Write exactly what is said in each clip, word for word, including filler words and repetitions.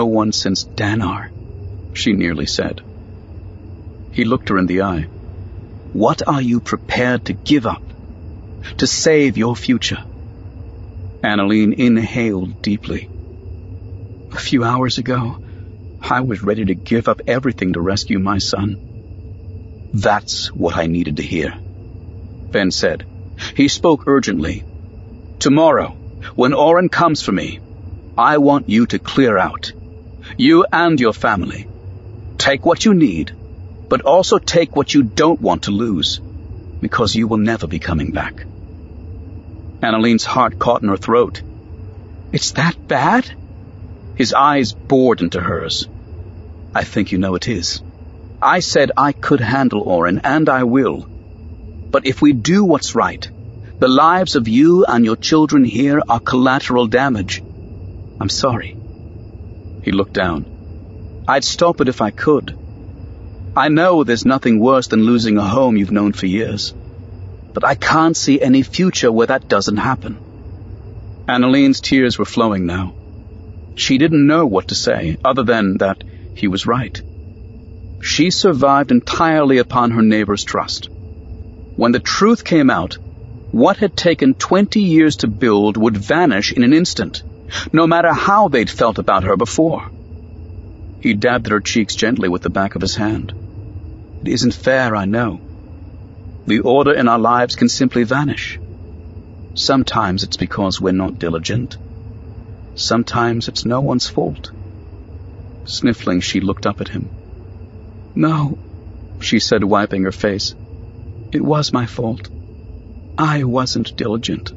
No one since Danar, she nearly said. He looked her in the eye. What are you prepared to give up to save your future? Annalene inhaled deeply. A few hours ago, I was ready to give up everything to rescue my son. That's what I needed to hear, Ben said. He spoke urgently. Tomorrow, when Oren comes for me, I want you to clear out. You and your family. Take what you need, but also take what you don't want to lose, because you will never be coming back. Annalene's heart caught in her throat. It's that bad? His eyes bored into hers. I think you know it is. I said I could handle Oren, and I will. But if we do what's right, the lives of you and your children here are collateral damage. I'm sorry. He looked down. I'd stop it if I could. I know there's nothing worse than losing a home you've known for years. But I can't see any future where that doesn't happen. Annalene's tears were flowing now. She didn't know what to say, other than that he was right. She survived entirely upon her neighbor's trust. When the truth came out, what had taken twenty years to build would vanish in an instant, no matter how they'd felt about her before. He dabbed at her cheeks gently with the back of his hand. It isn't fair, I know. The order in our lives can simply vanish. Sometimes it's because we're not diligent. Sometimes it's no one's fault. Sniffling, she looked up at him. No, she said, wiping her face. It was my fault. I wasn't diligent.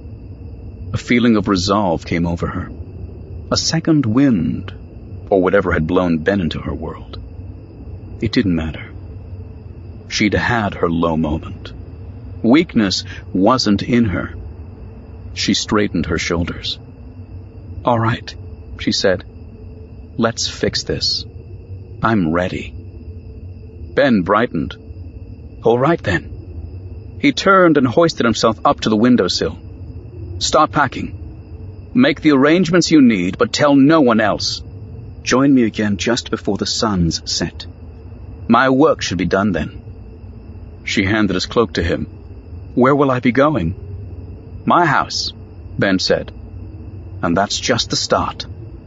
A feeling of resolve came over her. A second wind, or whatever had blown Ben into her world. It didn't matter. She'd had her low moment. Weakness wasn't in her. She straightened her shoulders. All right, she said. Let's fix this. I'm ready. Ben brightened. All right, then. He turned and hoisted himself up to the windowsill. Start packing. Make the arrangements you need, but tell no one else. Join me again just before the sun's set. My work should be done then. She handed his cloak to him. Where will I be going? My house, Ben said. And that's just the start.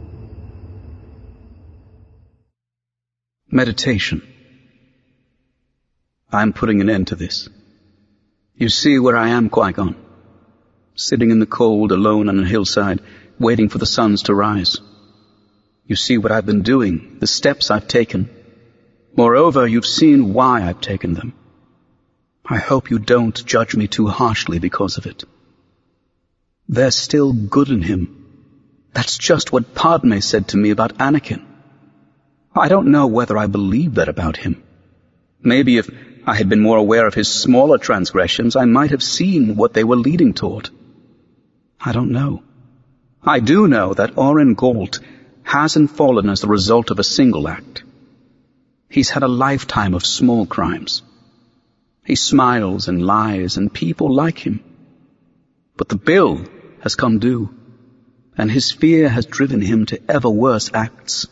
Meditation. I'm putting an end to this. You see where I am, Qui-Gon. Sitting in the cold, alone on a hillside, waiting for the suns to rise. You see what I've been doing, the steps I've taken. Moreover, you've seen why I've taken them. I hope you don't judge me too harshly because of it. There's still good in him. That's just what Padme said to me about Anakin. I don't know whether I believe that about him. Maybe if I had been more aware of his smaller transgressions, I might have seen what they were leading toward. I don't know. I do know that Oren Galt hasn't fallen as the result of a single act. He's had a lifetime of small crimes. He smiles and lies, and people like him. But the bill has come due, and his fear has driven him to ever worse acts.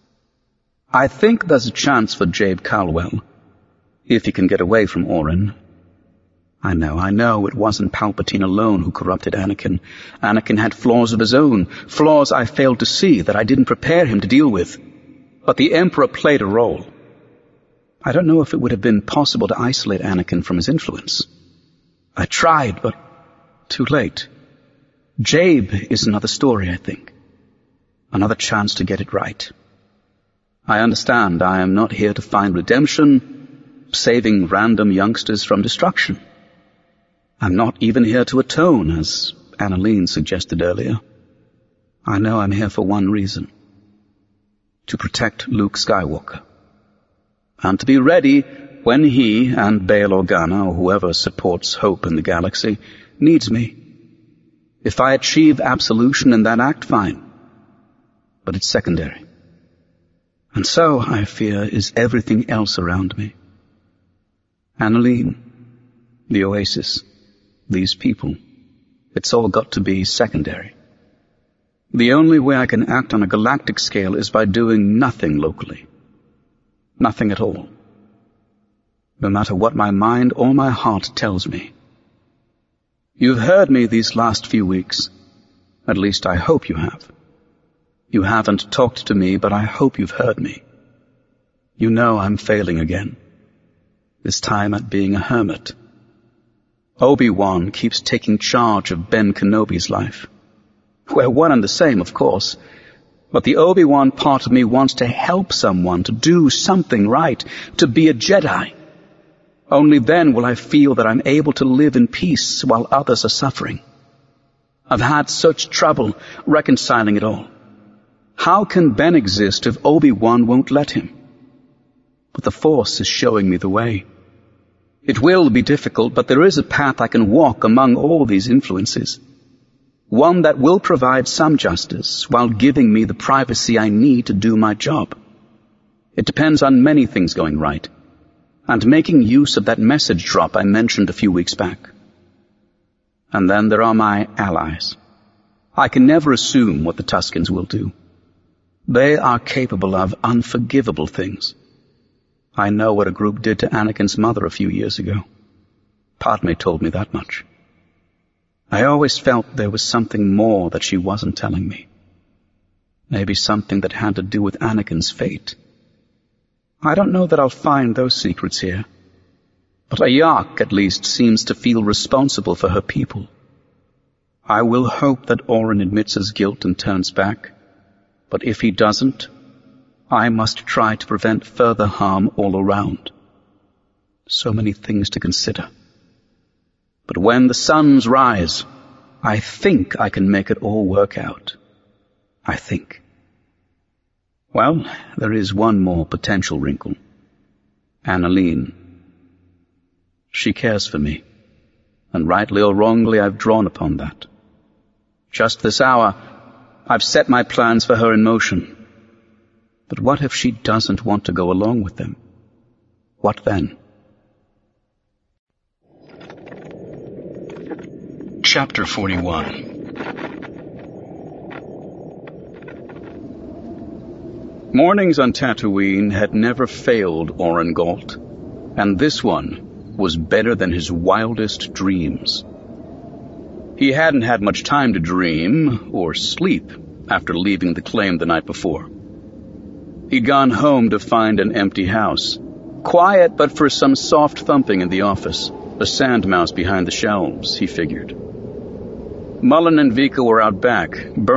I think there's a chance for Jabe Caldwell, if he can get away from Oren. I know, I know, it wasn't Palpatine alone who corrupted Anakin. Anakin had flaws of his own, flaws I failed to see that I didn't prepare him to deal with. But the Emperor played a role. I don't know if it would have been possible to isolate Anakin from his influence. I tried, but too late. Jabe is another story, I think. Another chance to get it right. I understand I am not here to find redemption, saving random youngsters from destruction. I'm not even here to atone, as Annalene suggested earlier. I know I'm here for one reason. To protect Luke Skywalker. And to be ready when he and Bail Organa, or whoever supports hope in the galaxy, needs me. If I achieve absolution in that act, fine. But it's secondary. And so, I fear, is everything else around me. Annalene, the Oasis, these people, it's all got to be secondary. The only way I can act on a galactic scale is by doing nothing locally. Nothing at all. No matter what my mind or my heart tells me. You've heard me these last few weeks. At least I hope you have. You haven't talked to me, but I hope you've heard me. You know I'm failing again. This time at being a hermit. Obi-Wan keeps taking charge of Ben Kenobi's life. We're one and the same, of course. But the Obi-Wan part of me wants to help someone, to do something right, to be a Jedi. Only then will I feel that I'm able to live in peace while others are suffering. I've had such trouble reconciling it all. How can Ben exist if Obi-Wan won't let him? But the Force is showing me the way. It will be difficult, but there is a path I can walk among all these influences. One that will provide some justice while giving me the privacy I need to do my job. It depends on many things going right, and making use of that message drop I mentioned a few weeks back. And then there are my allies. I can never assume what the Tuskens will do. They are capable of unforgivable things. I know what a group did to Anakin's mother a few years ago. Padme told me that much. I always felt there was something more that she wasn't telling me. Maybe something that had to do with Anakin's fate. I don't know that I'll find those secrets here. But Ayak at least seems to feel responsible for her people. I will hope that Oren admits his guilt and turns back. But if he doesn't, I must try to prevent further harm all around. So many things to consider. But when the suns rise, I think I can make it all work out. I think. Well, there is one more potential wrinkle. Annalene. She cares for me, and rightly or wrongly I've drawn upon that. Just this hour, I've set my plans for her in motion. But what if she doesn't want to go along with them? What then? Chapter forty-one. Mornings on Tatooine had never failed Oren Galt, and this one was better than his wildest dreams. He hadn't had much time to dream or sleep after leaving the claim the night before. He'd gone home to find an empty house, quiet but for some soft thumping in the office, a sand mouse behind the shelves, he figured. Mullen and Vika were out back,